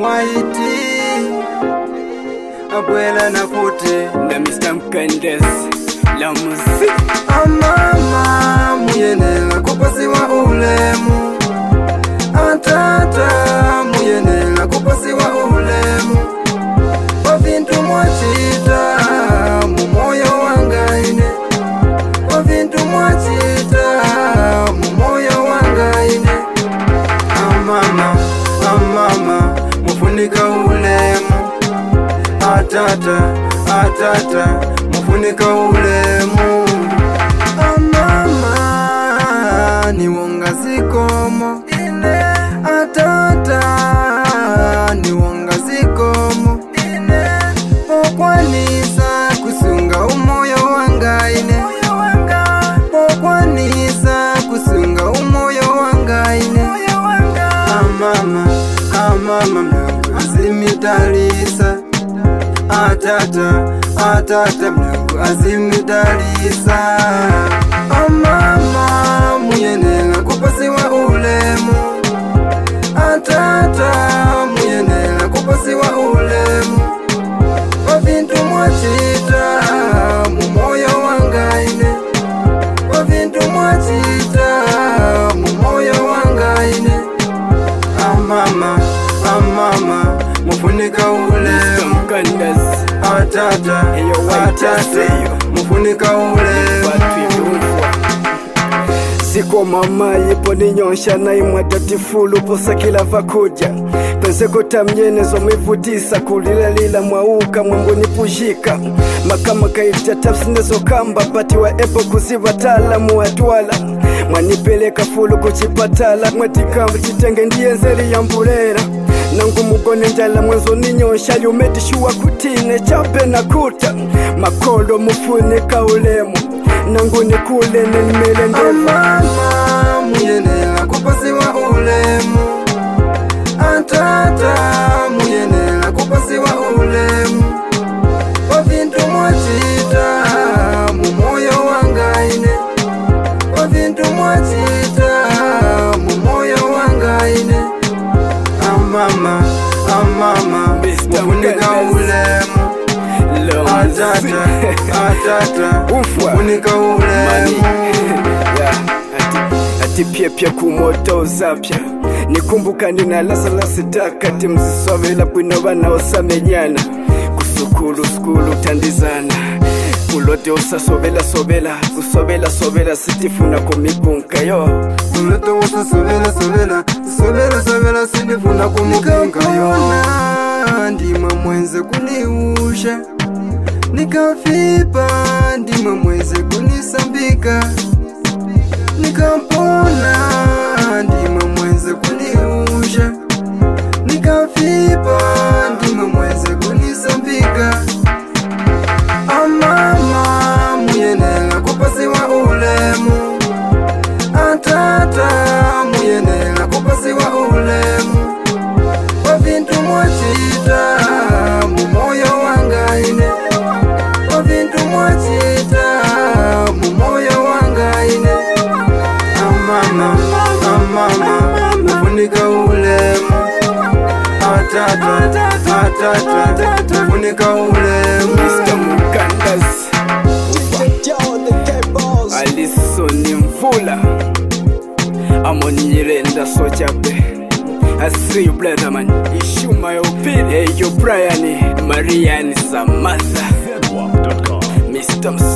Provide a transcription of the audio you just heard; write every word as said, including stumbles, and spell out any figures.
Whitey Abuela na Kuti na Mister Mkandes la muziki. Amama muyenela kupasiwa ulemu, atata muyenela kupasiwa ulemu. Wavintu mwachita mumoyo wangaine, wavintu mwachita mumoyo wangaine. Amama, amama mufunika ulemu, atata, atata mufunika ulemu. Amama ni wonga zikomo, atata ni wonga zikomo. Okwanisa kusunga umoyo wangaine, okwanisa kusunga umoyo wangaine. Amama, amama mlungu azimitalisa, atata, atata mlungu azimitalisa. Amama muyenela kupasiwa ulemu, atata muyenela kupasiwa ulemu. Wavintu mwachita mumoyo wangaine, wavintu mwachita mumoyo wangaine. Amama, amama mufunika ulemu, atata, atata mufunika ulemu. Siko mama yipo ninyonsha na imwadatifulu posa kila vakuja pense kutamyenezo mwivutisa kulila lila mwauka mwangu nipujika makama kaita tapsinezo kamba pati wa epo kuziva tala muatwala mwanipeleka fulu kuchipatala mwetikambu chitenge ndiye zeli ya mbulera nangu mugone njala mwenzo ninyonsha yumetishuwa kutine chape na kuta makolo mufunika ulemu nangu nikule nenimele ndefu. Amama muyenela kupasiwa ulemu, atata muyenela kupasiwa ulemu. Wavintu mwachita mumoyo wangaine, wavintu mwachita mumoyo wangaine. Amama, amama mufunika ulemu, atata, atata mufunika ulemu. Yeah, ati, ati pia pia kumoto zapya nikumbuka nina lasa lasa dakati mzisovela bwino bana osamenyana kusukulu skulu tandizana kulote osasobela sobela kusobela sobela sitifuna kumibunka yo kulote osasobela sobela sobela sobela sitifuna kumibunka yo. Ndima mwenze kuniusha nikafipa, ndima mwenze kunisambika nikampona, ndima mwenze kuniusha nikafipa, ndima mwenze kunisambika. Amama muyenela kupasiwa ulemu, atata muyenela kupasiwa ulemu. Wavintu mwachita mumoyo wangaine, wavintu mwachita mumoyo wangaine. Amama, amama mufunika ulemu, atata, atata mufunika ulemu. Mister Mkandes Alisoni Mvula Amoni Nyirenda Sochape. I see you brother man, issue my opinion. Hey you Brian, Marianne Samantha, Mister